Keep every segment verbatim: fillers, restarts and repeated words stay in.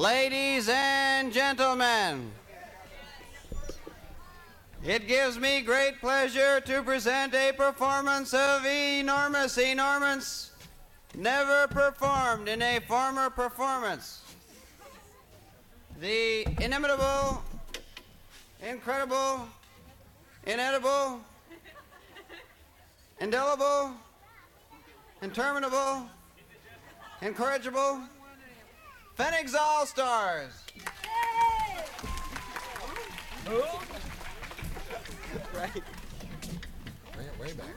Ladies and gentlemen, it gives me great pleasure to present a performance of enormous, enormous, never performed in a former performance. The inimitable, incredible, inedible, indelible, interminable, incorrigible, Phoenix All-Stars. Who? Right. Way, way back.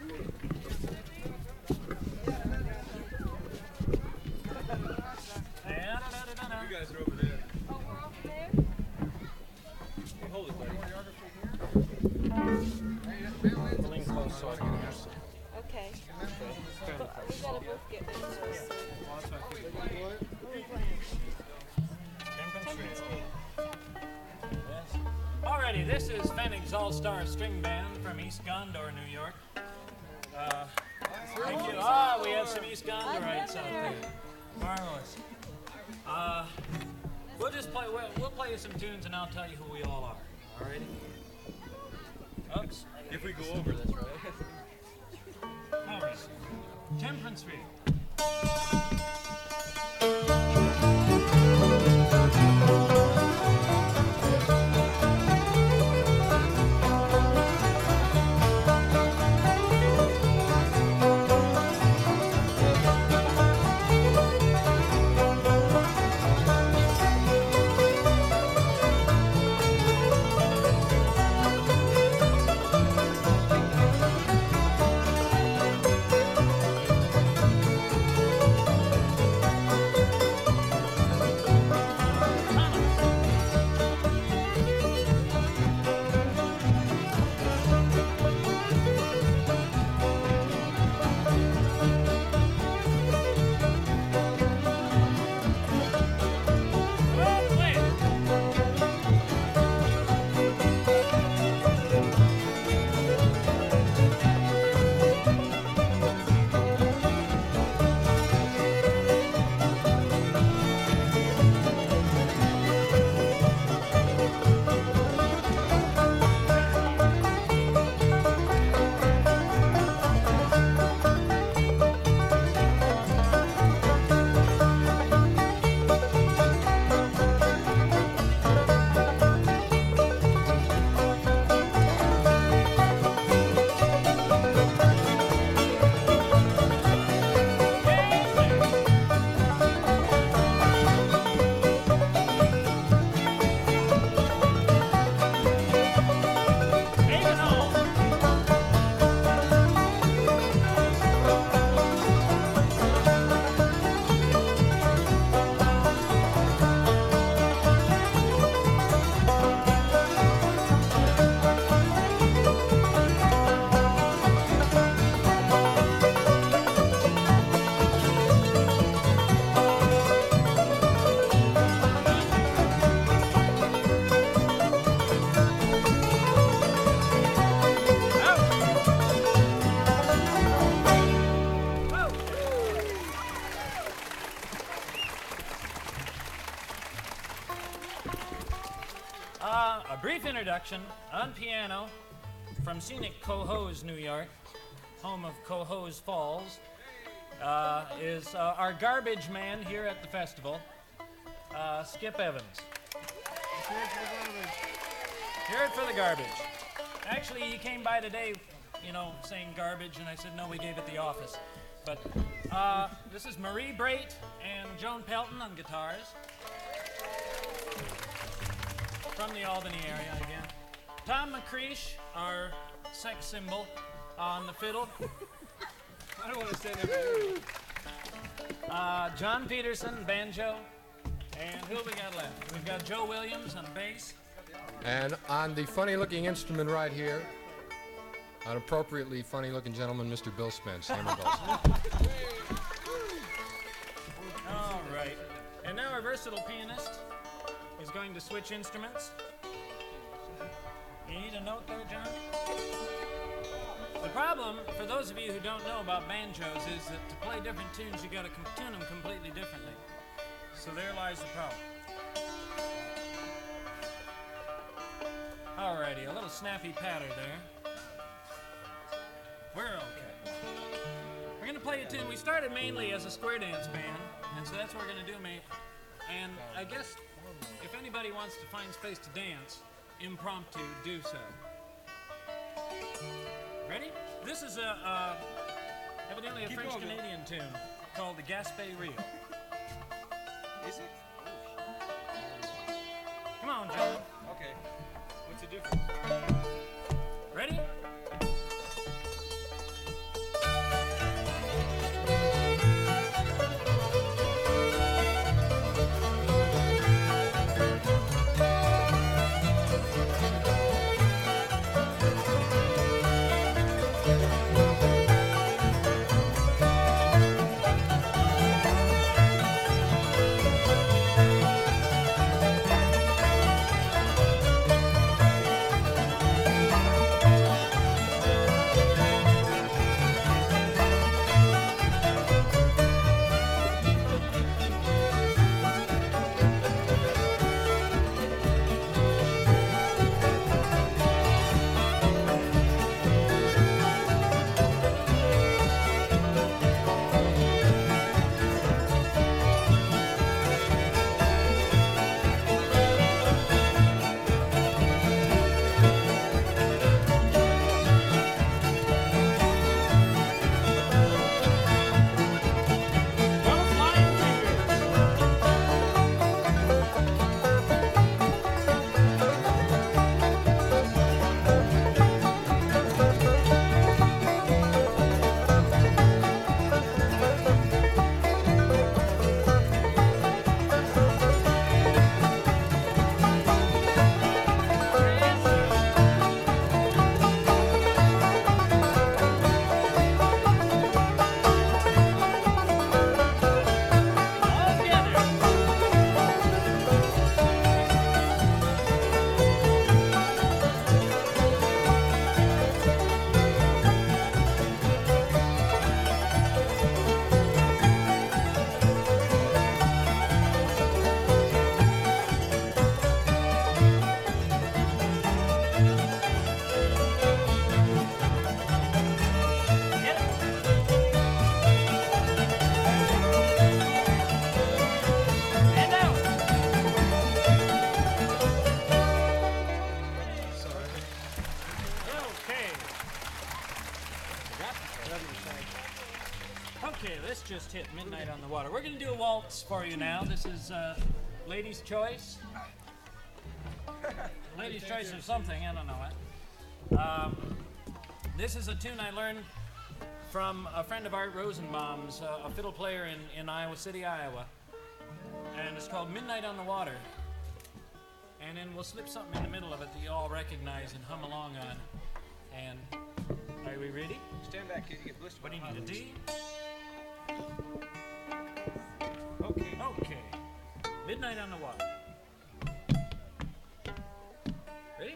You guys are over there. Oh, we're over there? Hey, hold it, buddy. Lean close so I can hear some. Okay. But we gotta both get this. Alrighty, this is Phoenix All-Star String Band from East Gondor, New York. Uh, thank you. Ah, we have some East Gondorites out there. Marvelous. Uh, we'll just play, we'll, we'll play you some tunes and I'll tell you who we all are. Alrighty? Oops. If we go over, that's right. Alright. Temperance Field. Uh, a brief introduction on piano from scenic Cohoes, New York, home of Cohoes Falls, uh, is uh, our garbage man here at the festival, uh, Skip Evans. Hear it for the garbage. Actually, he came by today, you know, saying garbage, and I said, no, we gave it the office. But uh, this is Marie Brait and Joan Pelton on guitars. From the Albany area again. Tom McCreesh, our sex symbol, on the fiddle. I don't want to say that. Uh, John Peterson, banjo. And who we got left? We've got Joe Williams on bass. And on the funny-looking instrument right here, an appropriately funny-looking gentleman, Mister Bill Spence, hammer bells. All right. And now our versatile pianist is going to switch instruments. You need a note there, John? The problem, for those of you who don't know about banjos, is that to play different tunes, you got to tune them completely differently. So there lies the problem. Alrighty, a little snappy patter there. We're okay. We're gonna play a tune. We started mainly as a square dance band, and so that's what we're gonna do, mate. And I guess if anybody wants to find space to dance, impromptu, do so. Ready? This is a uh, evidently a French Canadian tune called the Gaspé Reel. Is it? Come on, John. Okay. What's the difference? Ready? Okay, let's just hit Midnight on the Water. We're going to do a waltz for you now. This is uh, Ladies' Choice. Ladies' Choice or something, I don't know it. Um, this is a tune I learned from a friend of Art Rosenbaum's, uh, a fiddle player in, in Iowa City, Iowa. And it's called Midnight on the Water. And then we'll slip something in the middle of it that you all recognize and hum along on. And are we ready? Stand back, kid. You get blistered. What do you need, a D? Okay. Okay. Midnight on the Water. Ready?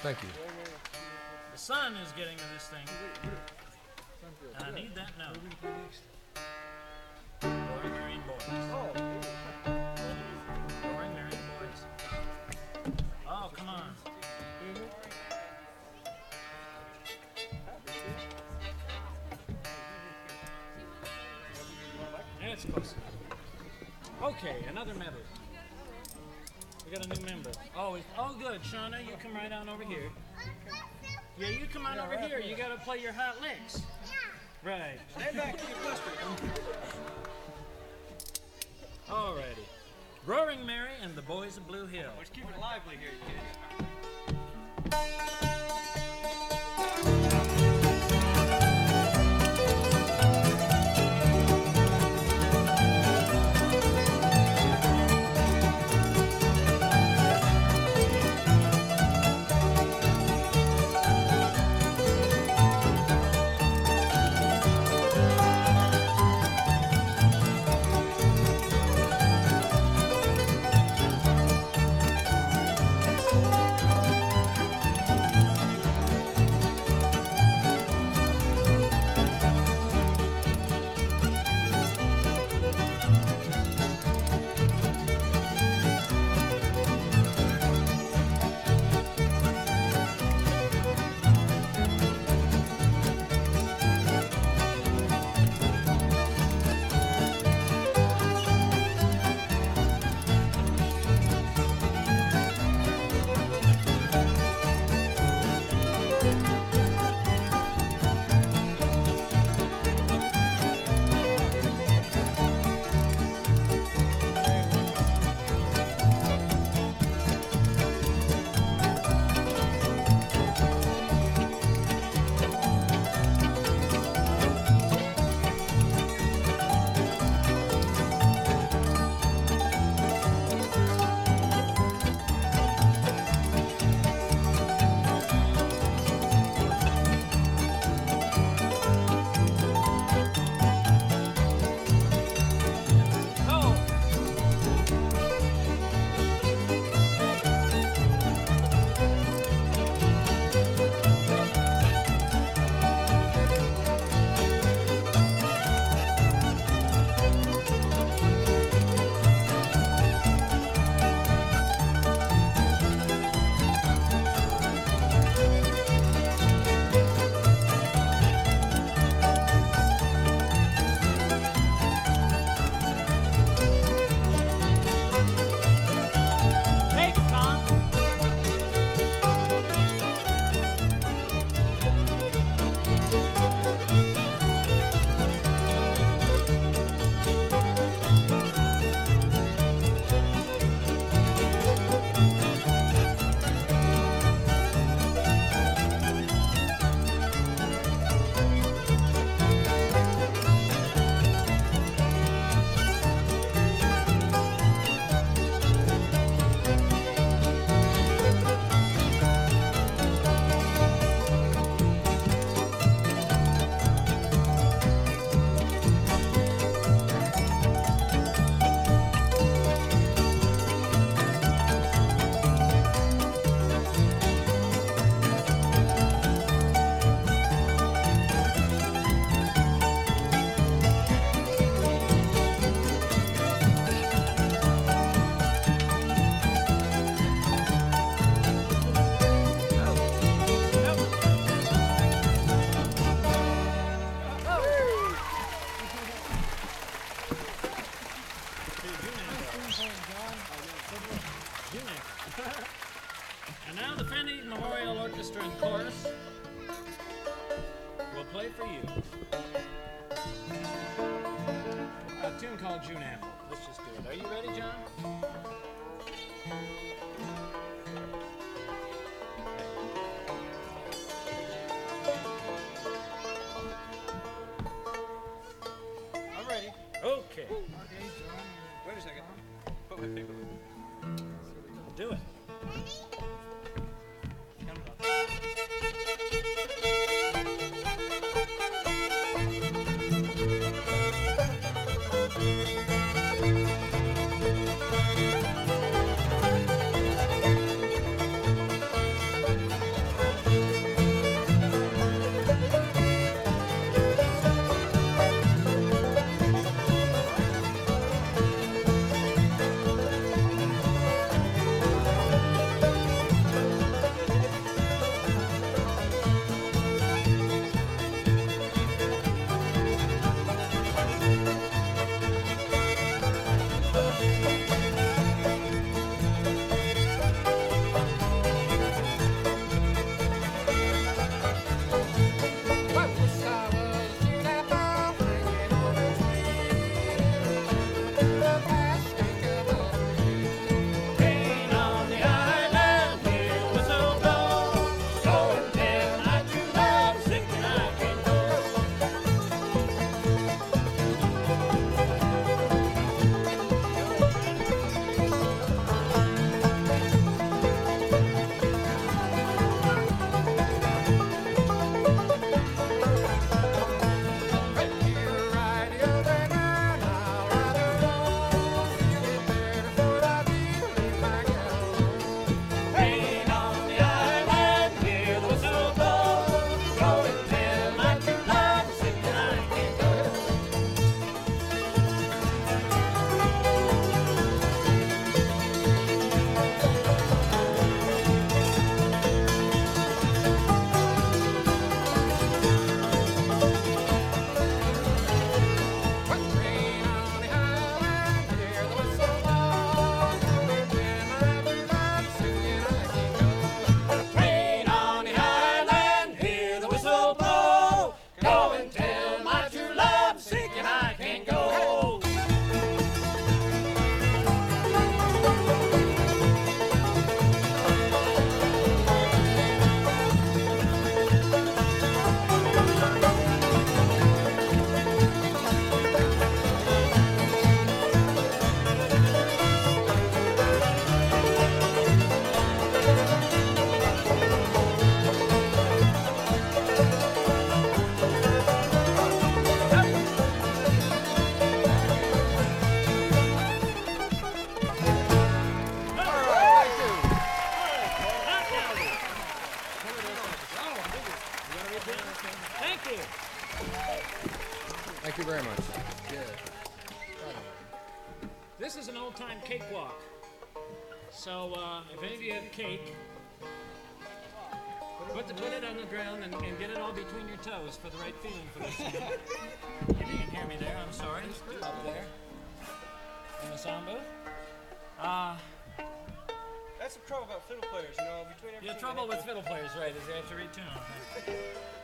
Thank you. The sun is getting to this thing. And I need that note. Roaring Marine Boys. Roaring Marine Boys. Oh, come on. It's close enough. Okay, another medley. We got a new member. Oh, it's, oh, good. Shauna, you come right on over here. Yeah, you come on over here. You got to play your hot licks. Right. Stand back, get flustered. Alrighty. Roaring Mary and the Boys of Blue Hill. Let's keep it lively here, kids. And now the Fanny Memorial Orchestra and Chorus will play for you a tune called June Apple. Let's just do it. Are you ready, John? I'm ready. Okay. Wait a second. Put my finger. Do it. Thank you. Thank you very much. Yeah. This is an old-time cakewalk. So uh, if any of you have cake, put, the, put it on the ground and, and get it all between your toes for the right feeling for this song. If you can hear me there, I'm sorry. Up there. In the sound booth. Uh, That's the trouble about fiddle players, you know, between everything. the trouble with fiddle players, right, is they have to retune them.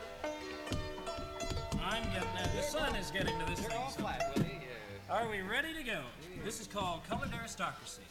I'm getting there. The sun is getting to this They're thing. all so- flat, Willie. Yeah. Are we ready to go? This is called Colored Aristocracy.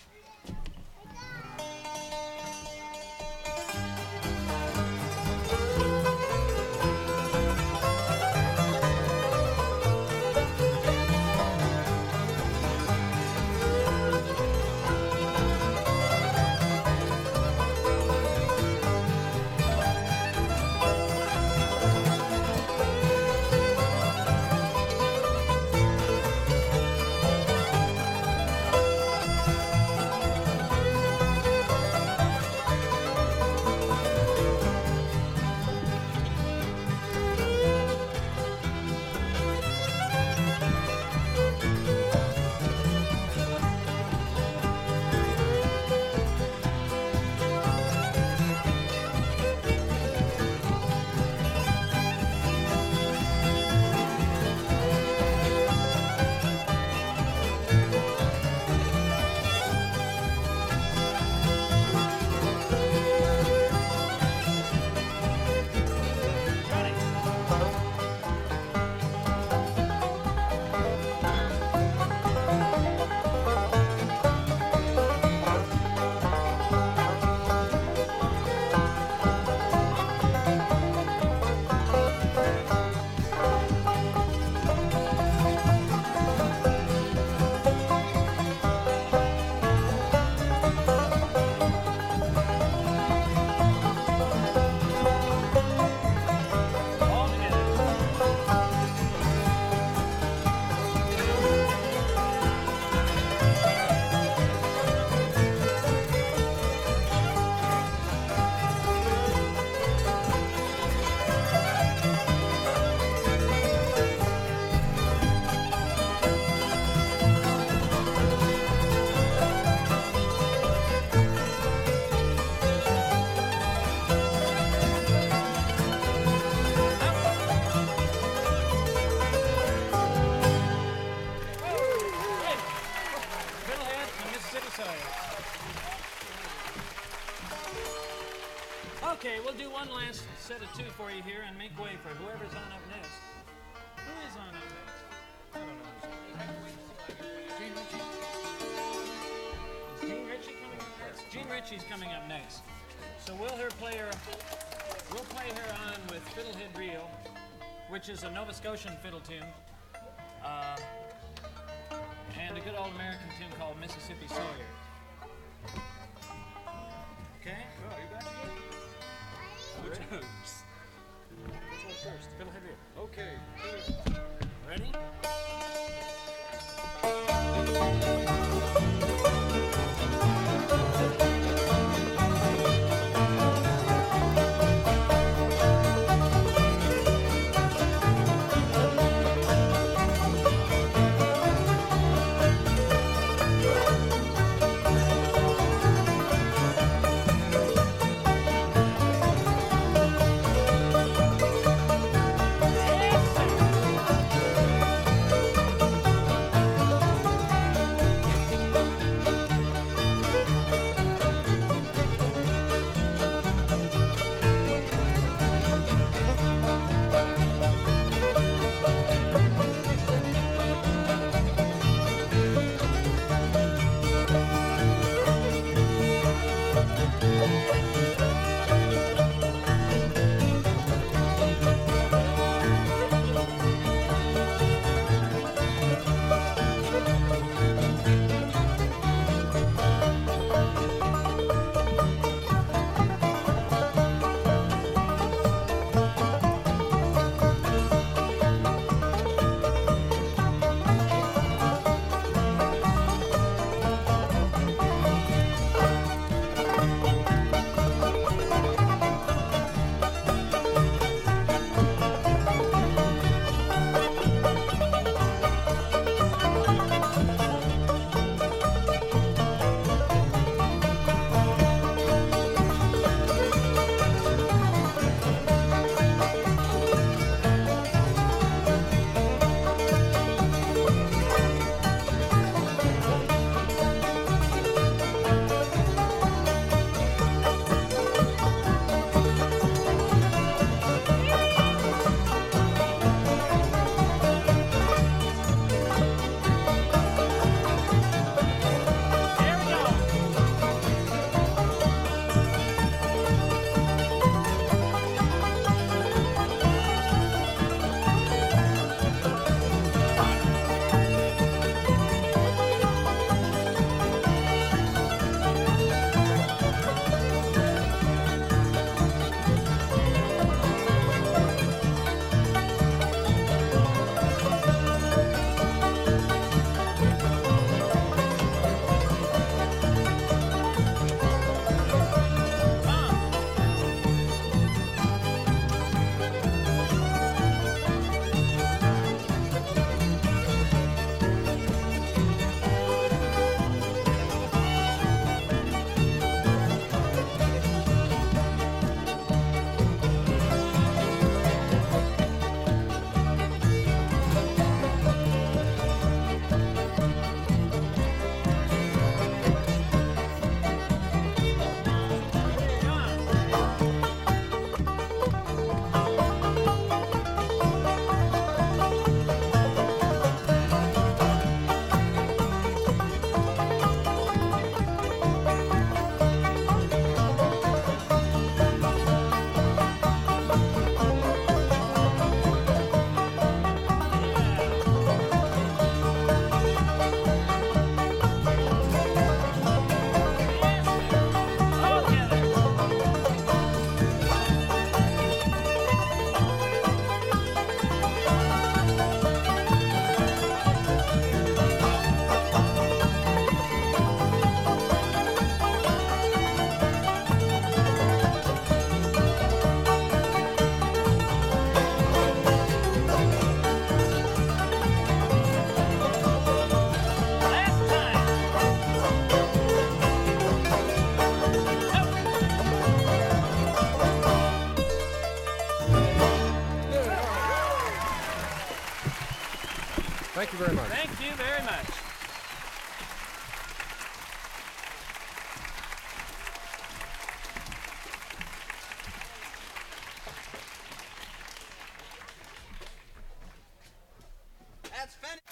All together. Hey, Fiddlehead from Mississippi soil. Okay, we'll do one last set of two for you here and make way for whoever's on up next. Who is on up next? I don't know. Gene Ritchie. Is Gene Ritchie coming up next? Gene Ritchie's coming up next. So we'll her play her we'll play her on with Fiddlehead Reel, which is a Nova Scotian fiddle tune. Uh, and a good old American tune called Mississippi Sawyer. Okay? Oh, you got it? Which one? Which one first? Fiddlehead Reel. Okay. Ready? Yes, sir. Thank you very much. Thank you very much. That's finished.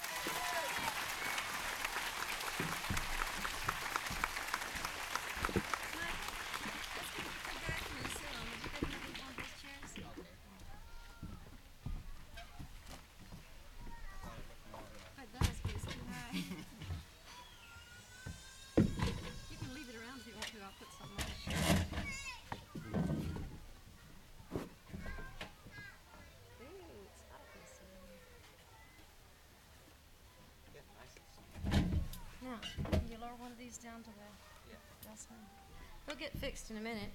You can leave it around if you want to. I'll put something on it. Ooh, it's hot this morning. Now, can you lower one of these down to the... Yeah. That's fine. They'll get fixed in a minute.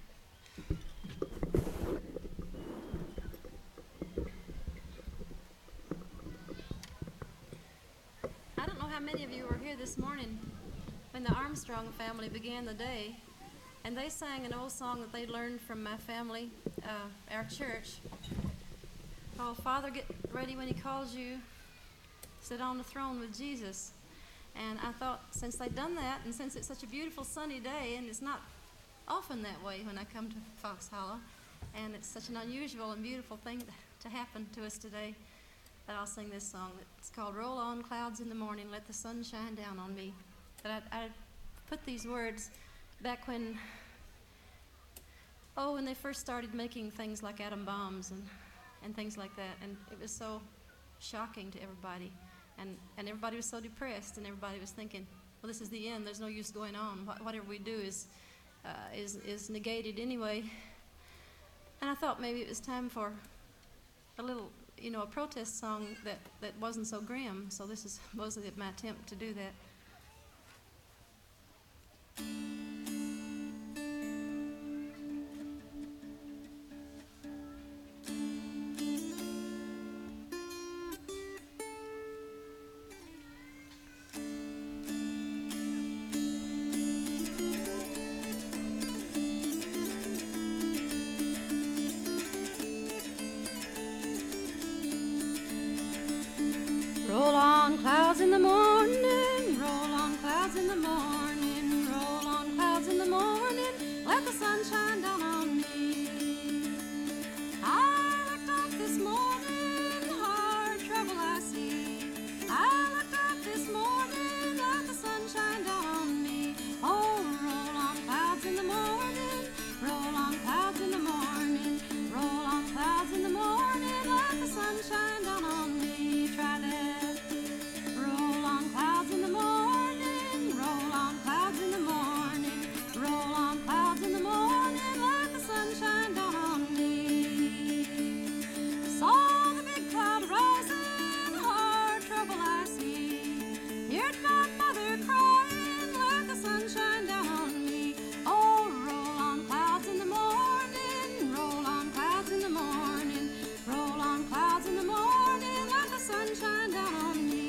I don't know how many of you were here this morning when the Armstrong family began the day, and they sang an old song that they learned from my family, uh, our church, called Father, Get Ready When He Calls You, Sit on the Throne with Jesus. And I thought, since they'd done that, and since it's such a beautiful sunny day, and it's not often that way when I come to Fox Hollow, and it's such an unusual and beautiful thing to happen to us today, that I'll sing this song. It's called Roll On Clouds in the Morning, Let the Sun Shine Down on Me. But I, I put these words back when, oh, when they first started making things like atom bombs and, and things like that, and it was so shocking to everybody. And, and everybody was so depressed, and everybody was thinking, well, this is the end. There's no use going on. What, whatever we do is, uh, is, is negated anyway. And I thought maybe it was time for a little, you know, a protest song that, that wasn't so grim. So this is mostly my attempt to do that. Roll on clouds in the morning, roll on clouds in the morning, roll on clouds in the morning, let the sun shine down on me. I looked up this morning, hard trouble I see. I looked up this morning, let the sun shine down on me. Oh, roll on clouds in the morning, roll on clouds in the morning, roll on clouds in the morning, let the sun shine down on me. Try that. Roll on clouds in the morning, roll on clouds in the morning, roll on clouds in the morning, let the sun shine down on me. Saw the big cloud rising, hard trouble I see. Heard my mother crying, let the sun shine down on me. Oh, roll on clouds in the morning, roll on clouds in the morning, roll on clouds in the morning, let the sun shine down on me.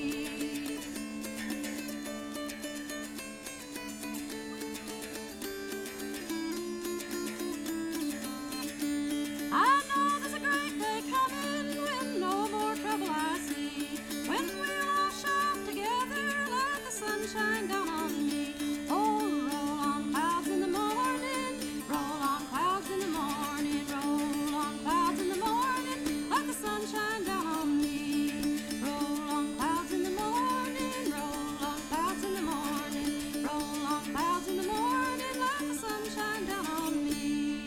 I know there's a great day coming when no more trouble I see. When we'll all shout together, let the sun shine down on me. Oh, roll on clouds in the morning, roll on clouds in the morning, roll on clouds in the morning, let the sun shine down on me. Roll on clouds in the morning, roll on clouds in the morning, roll on clouds in the morning, let the sun shine down on me.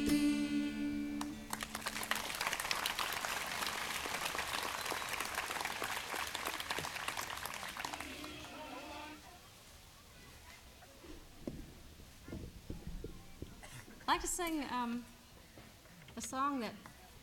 I'd like to sing um, a song that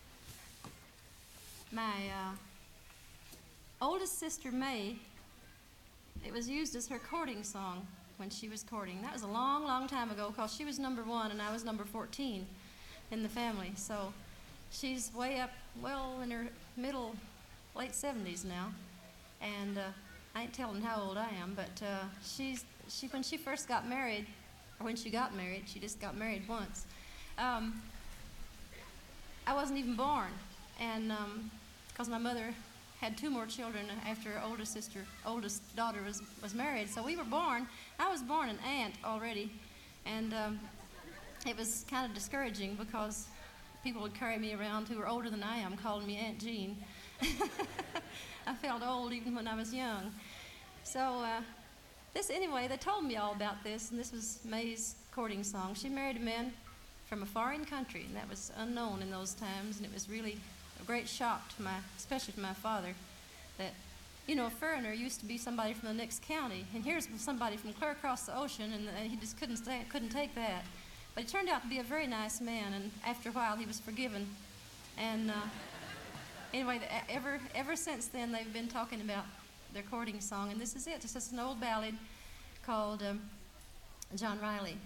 my uh, oldest sister May, it was used as her courting song when she was courting. That was a long, long time ago because she was number one and I was number fourteen in the family. So she's way up, well, in her middle, late seventies now. And uh, I ain't telling how old I am, but uh, she's, she, when she first got married, or when she got married, she just got married once, um, I wasn't even born. And because um, my mother had two more children after her oldest sister, oldest daughter was, was married. So we were born, I was born an aunt already. And um, it was kind of discouraging because people would carry me around who were older than I am, calling me Aunt Jean. I felt old even when I was young. So uh, this, anyway, they told me all about this, and this was May's courting song. She married a man from a foreign country, and that was unknown in those times, and it was really a great shock to my, especially to my father, that, you know, a foreigner used to be somebody from the next county, and here's somebody from clear across the ocean, and uh, he just couldn't stay, couldn't take that. But he turned out to be a very nice man, and after a while he was forgiven. And uh, anyway, the, ever ever since then they've been talking about their courting song, and this is it. This is an old ballad called um, John Riley.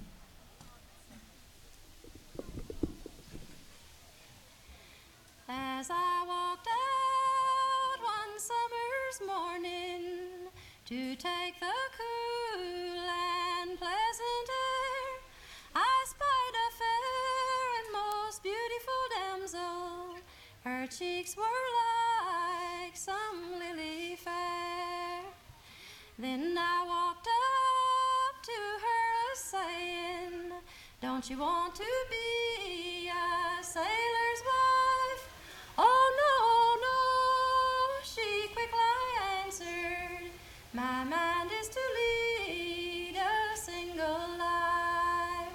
As I walked out one summer's morning to take the cool and pleasant air, I spied a fair and most beautiful damsel. Her cheeks were like some lily fair. Then I walked up to her a-saying, don't you want to be a sailor's wife? Oh, no, no, she quickly answered, my mind is to lead a single life.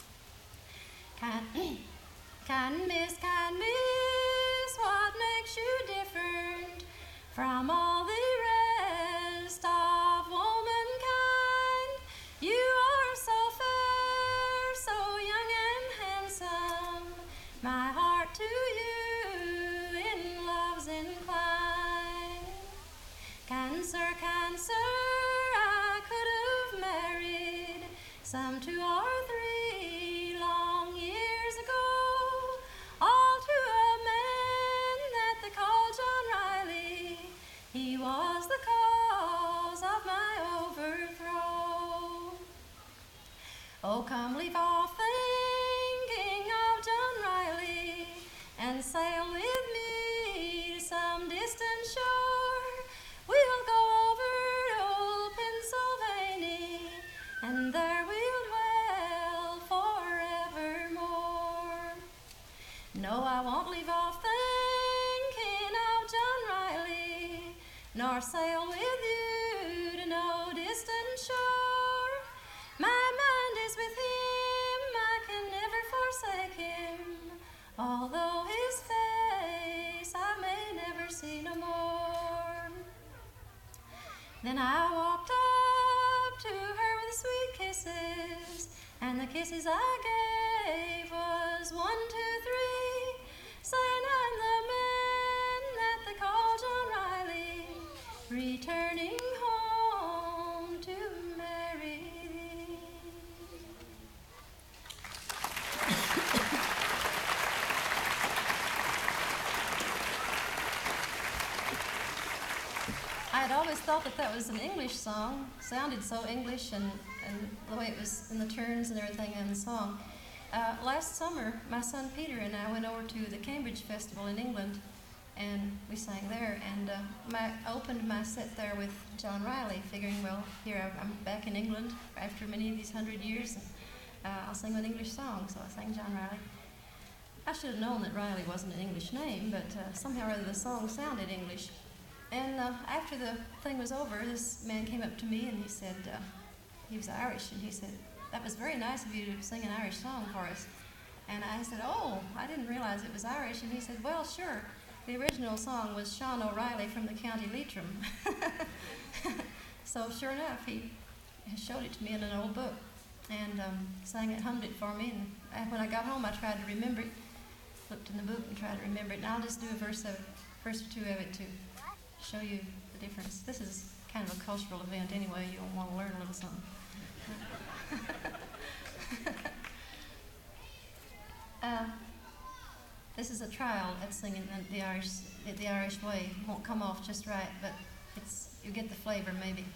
Kind, kind miss, kind miss, what makes you different from all the rest of womankind? You are so fair, so young and handsome, my heart to you in love's inclined. Kind sir, kind sir, I could have married some two or three long years ago, all to a man that they call John Riley. He was the cause of my overthrow. Oh, come leave off thinking of John Riley and sail with me to some distant shore. We'll go over to old Pennsylvania, and there we'll dwell forevermore. No, I won't leave off thinking of John Riley, nor sail with you to no distant shore. My mind is with him, I can never forsake him, although his face I may never see no more. Then I walked up to her with sweet kisses, and the kisses I gave was one, two, three, saying I'm the man that they call John Riley, returning home to marry thee. I had always thought that that was an English song. Sounded so English, and, and the way it was in the turns and everything in the song. Uh, last summer, my son Peter and I went over to the Cambridge Festival in England, and we sang there. And uh, my, I opened my set there with John Riley, figuring, well, here I'm back in England after many of these hundred years, and uh, I'll sing an English song. So I sang John Riley. I should have known that Riley wasn't an English name, but uh, somehow or other the song sounded English. And uh, after the thing was over, this man came up to me and he said, uh, he was Irish, and he said, that was very nice of you to sing an Irish song for us. And I said, oh, I didn't realize it was Irish. And he said, well, sure. The original song was Sean O'Reilly from the County Leitrim. So sure enough, he showed it to me in an old book and um, sang it, hummed it for me. And I, when I got home, I tried to remember it, looked in the book and tried to remember it. And I'll just do a verse of it, verse or two of it to show you the difference. This is kind of a cultural event anyway. You'll want to learn a little something. uh, this is a trial at singing the Irish, the Irish way. It won't come off just right, but it's, you get the flavor maybe.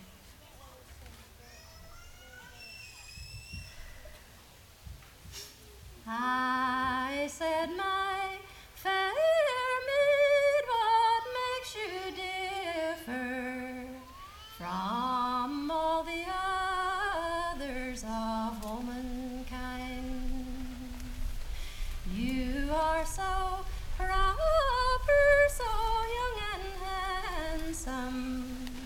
I said, my fair maid, what makes you so proper, so young and handsome,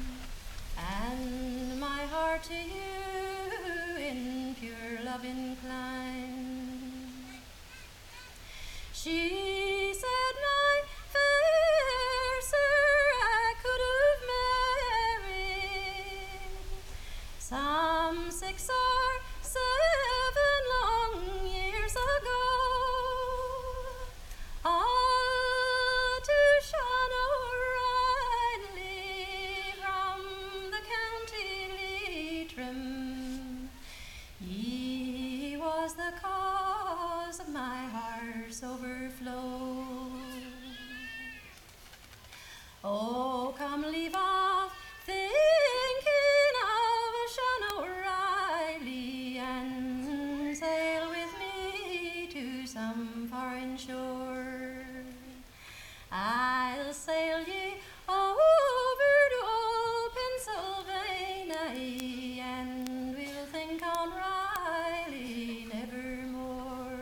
and my heart to you in pure love inclined. She said, my fair sir, I could have married some six or seven long years ago. Ah, to Sean O'Reilly from the county Leitrim, he was the cause of my heart's overflow. Oh, come leave off thinking of Sean O'Reilly and sail with me to some foreign shore. I'll sail ye over to old Pennsylvania, and we'll think on Riley nevermore.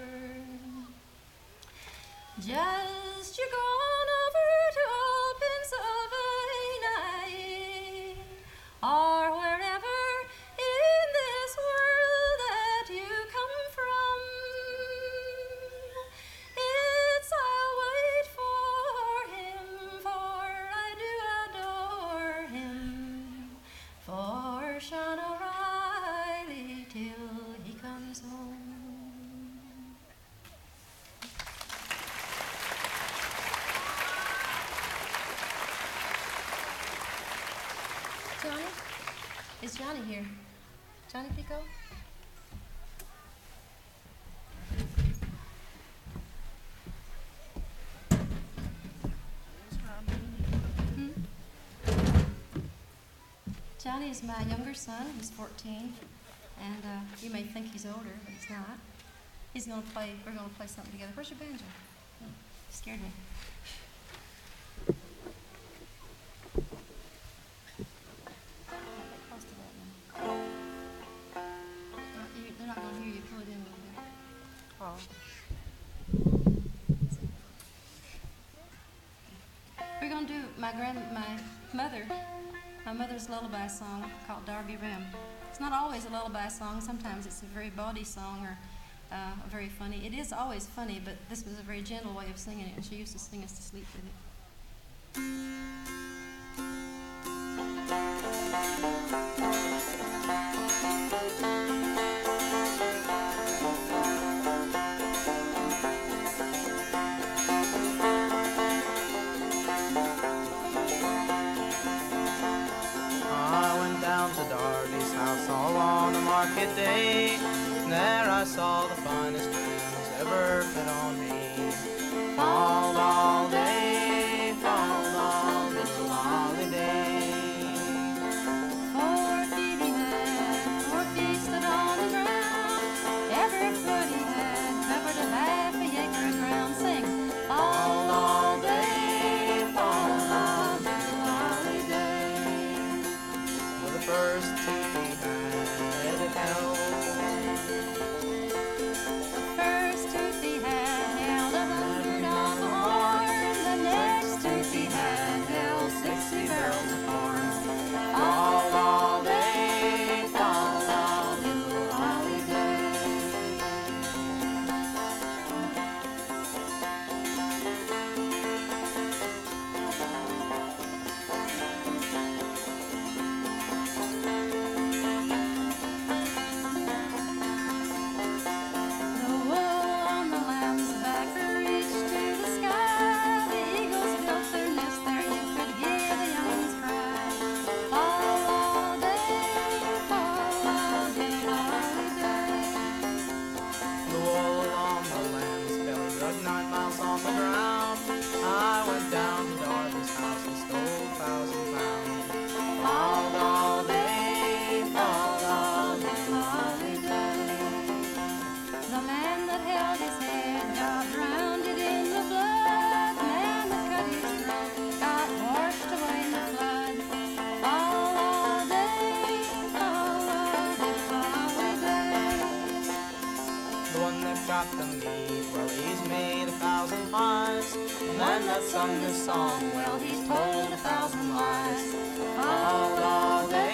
Just you gone over to old Pennsylvania, or wherever in this world that you come from. It's I'll wait for him, for I do adore him, for Sean O'Reilly till he comes home. Johnny? Is Johnny here? Johnny Pico? Hmm? Johnny is my younger son. He's fourteen, and uh, you may think he's older, but he's not. He's gonna play. We're gonna play something together. Where's your banjo? Oh, you scared me. Close to that now. Uh, you- They're not gonna hear you. Pull it in a little bit. Oh. We're gonna do my grand, my mother, my mother's lullaby song called Darby Rim. It's not always a lullaby song. Sometimes it's a very bawdy song or uh, a very funny. It is always funny, but this was a very gentle way of singing it, and she used to sing us to sleep with it. I went down to Darby's house all on a market day. And there I saw the finest tunes ever put on me. Fall all day, fall all little holiday. Four feet he had, four feet stood on the ground. Every foot he had covered a half a acre of ground. Sing, fall all day, fall all little holiday. Well, the first two he had it held. First tooth he had held a hundred on the horn. The next tooth he had held sixty barrels of corn. Fall all day, fall all little holiday. The wool on the lamb's back reached to the sky. The eagles built their nest there. You could hear the young ones cry. Fall all day, fall all day, holiday. The wool on the lamb's belly rug nine miles on the ground. I went down to Darby's house and stole a thousand pounds. Fall all day, fall all little holiday. The man that held his head got drowned in the blood. The man that cut his throat got washed away in the flood. Fall all day, fall all little holiday. The one that got the meat, well, he's made a thousand Man that sung this song, well, he's told a thousand lies. Called all day